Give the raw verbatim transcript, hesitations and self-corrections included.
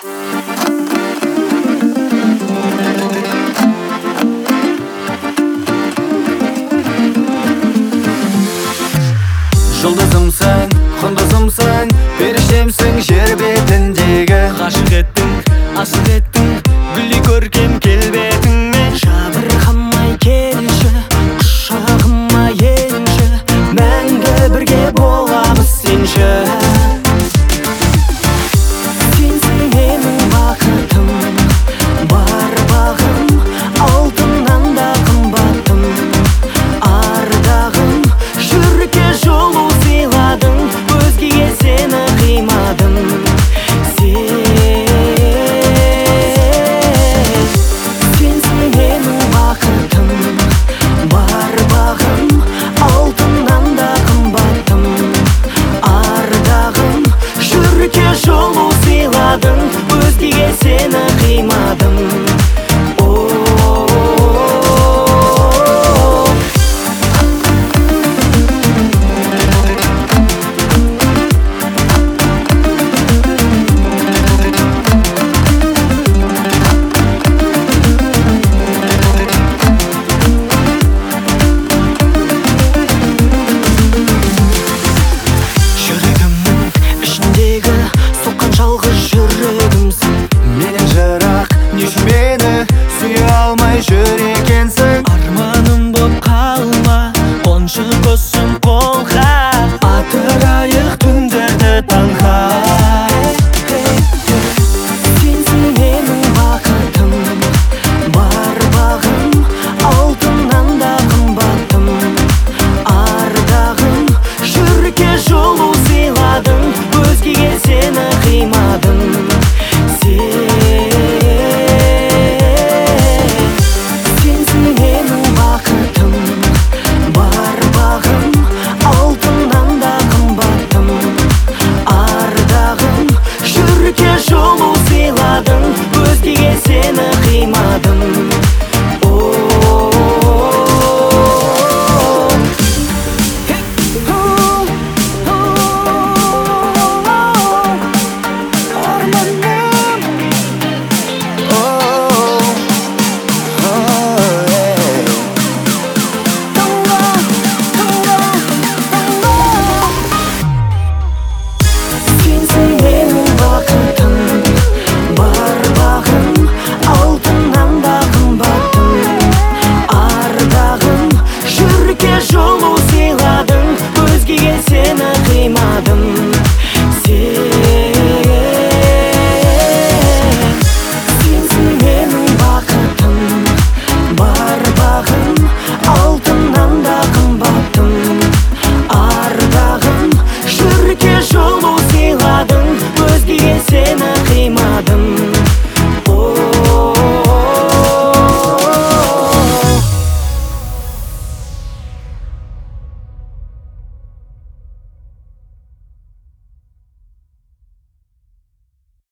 Жұлдызымсың, құндызымсың, періштемсің жер бетіндегі. Ғашық еттің, асыл еттің, гүлдей көркем келбетіңмен. Жабырқамай келші, құшағыма енші, мәңгі бірге боламыз сенші. Сенсің менің бақытым, бар бағым, алтыннан да қымбаттым. Ардағым, жүрекке жылу сыйладың, өзгеге сені қимадым. Сенсің менің бақытым, бар бағым, алтыннан да қымбаттым. Ардағым, жүрекке жылу сыйладың, өзгеге сені қимадым.